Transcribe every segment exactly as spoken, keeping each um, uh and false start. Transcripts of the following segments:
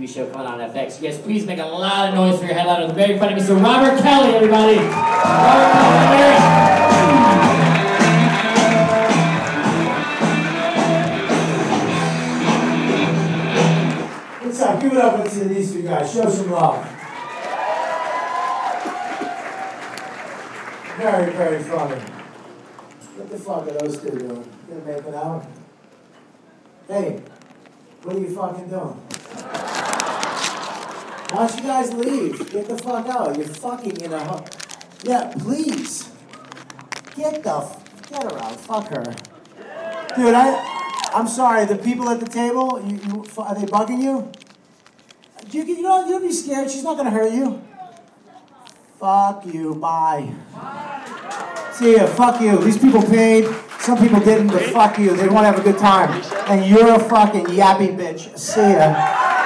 V show coming on F X. You guys please make a lot of noise for your headliner, the very funny Mister Robert Kelly, everybody. Robert Kelly. What's up? Give it up to these two guys. Show some love. Very, very funny. What the fuck are those two doing? They're making out? Hey, what are you fucking doing? Why don't you guys leave? Get the fuck out. You're fucking in a hu- Yeah, please. Get the f- get her out. Fuck her. Dude, I, I'm sorry. The people at the table, you, you, are they bugging you? You, you don't, you don't be scared. She's not gonna hurt you. Fuck you. Bye. See ya. Fuck you. These people paid. Some people didn't, but fuck you. They want to have a good time. And you're a fucking yappy bitch. See ya.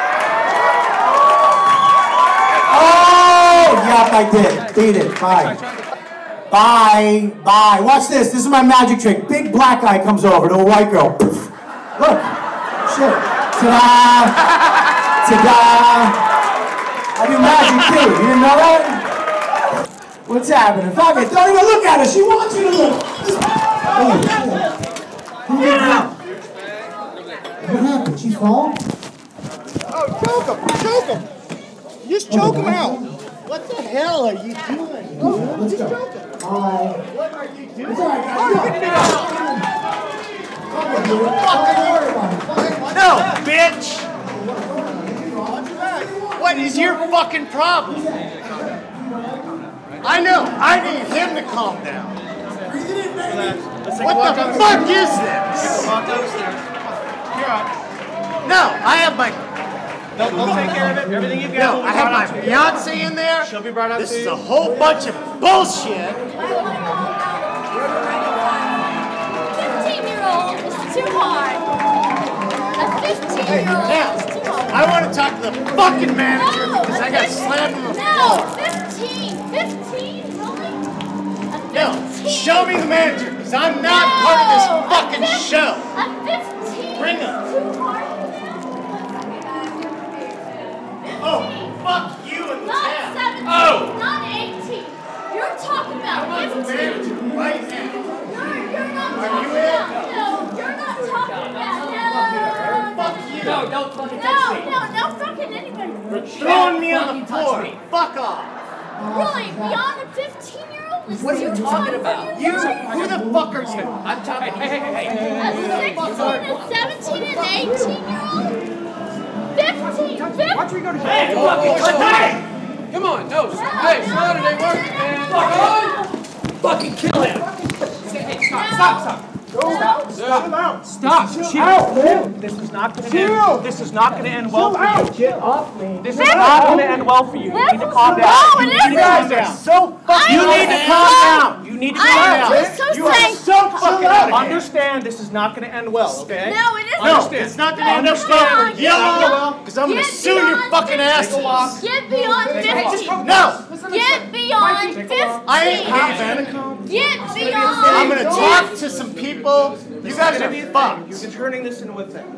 Oh, yep, I did. Beat it. Bye. Bye. Bye. Watch this. This is my magic trick. Big black guy comes over to a white girl. Look. Shit. Ta-da. Ta-da. I do magic too. You didn't know that? What's happening? Fuck it. Don't even look at her. She wants you to look. Oh, shit. Who did that? What happened? She fall? Oh, choke him! Choke him! Just choke him out! What the hell are you doing? Oh, let's go. Bye. What are you doing? It's all right, guys. No, bitch! What is your fucking problem? I know, I need him to calm down. What the fuck is this? No, I have my... They'll, they'll take care of it. Everything you've got. No, I have my fiance in there. She'll be brought up This to is you. a whole bunch of bullshit. fifteen-year-old is too hard. A fifteen-year-old Now, is too hard. I want to talk to the fucking manager No, because a I got fif- slammed in the No, floor. fifteen. fifteen? Really? A No, fifteen? show me the manager because I'm not No, part of this a fucking fif- show. A fifteen Bring is him. too hard. Oh, fuck you and the Not town. seventeen, Oh. not eighteen. You're talking I about want the fifteen. manager right now. You're, you're not Are talking you in? about, no, you're not talking about, no. Fuck you. No, don't fucking No, touch me. no, no fucking anybody. You're throwing me on fucking the touch floor. me. Fuck off. Really, beyond a fifteen-year-old? Is What are you too talking hard about? for You, who the fuck are you? I'm talking. Hey, hey, hey, hey. A sixteen, a seventeen, an eighteen-year-old? Fifteen, fifteen. Watch me go to Hey, jail. fucking touch me! Come on, no. Hey, Saturday work, man. Fuck! Fucking kill him! Hey, stop, stop, stop. No. Stop out. Stop. Chill out, man. This is not going to end. This is not going to end well for you. Get off me. This is not going to end well for you. You need to calm down. No, it You isn't. guys are so fucking. You I need to am calm so- down. You need to calm I am down. so You are saying- so fucking out of here. Understand, this is not going to end well, okay? No, it isn't. No, it's not going to end up well for you. Because I'm going to Get sue your beyond fucking fifteen. asses. Get beyond fifteen. No. Get beyond fifteen. I ain't leaving. Get beyond I'm going to talk to some people. You guys are fucked. You're turning this into a thing.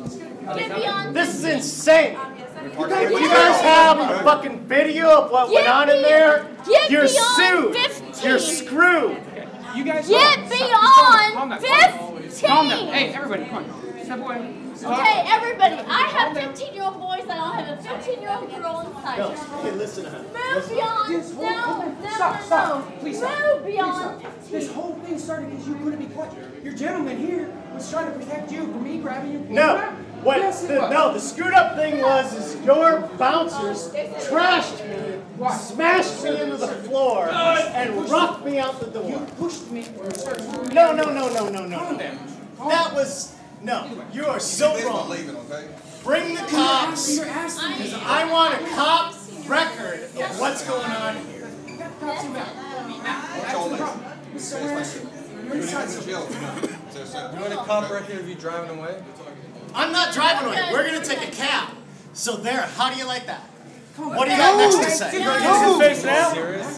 Get beyond This is insane. If you guys have a fucking video of what went Get on in there, Get you're beyond sued. fifteen. You're screwed. You guys Get stop. Stop. Calm beyond down. Calm down. fifteen. Hey, everybody, come on. Step away. Okay, everybody. I have fifteen-year-old boys. I don't have a fifteen-year-old girl inside. No, hey, listen to her. Move beyond. No, no, Stop, no, stop. no. Please stop. Move Please beyond stop. fifteen. This whole thing started because you couldn't be quiet. Your gentleman here was trying to protect you from me grabbing you. No. What? Yes, it the, was. no, the screwed up thing was is your bouncers trashed me, What? smashed me into the floor, and roughed me out the door. You pushed me. Sir, No, no, no, no, no, no. calm no. down. Calm That down. was no. You are so wrong. Bring the cops. You're asking me. Because I want a cop record of what's going on here. Cops him out. That's the problem. Mister Ransom, you're inside something. You want a cop record of you driving away? I'm not driving away. We're going to take a cab. So there, how do you like that? What do you got next to say? No. Face now?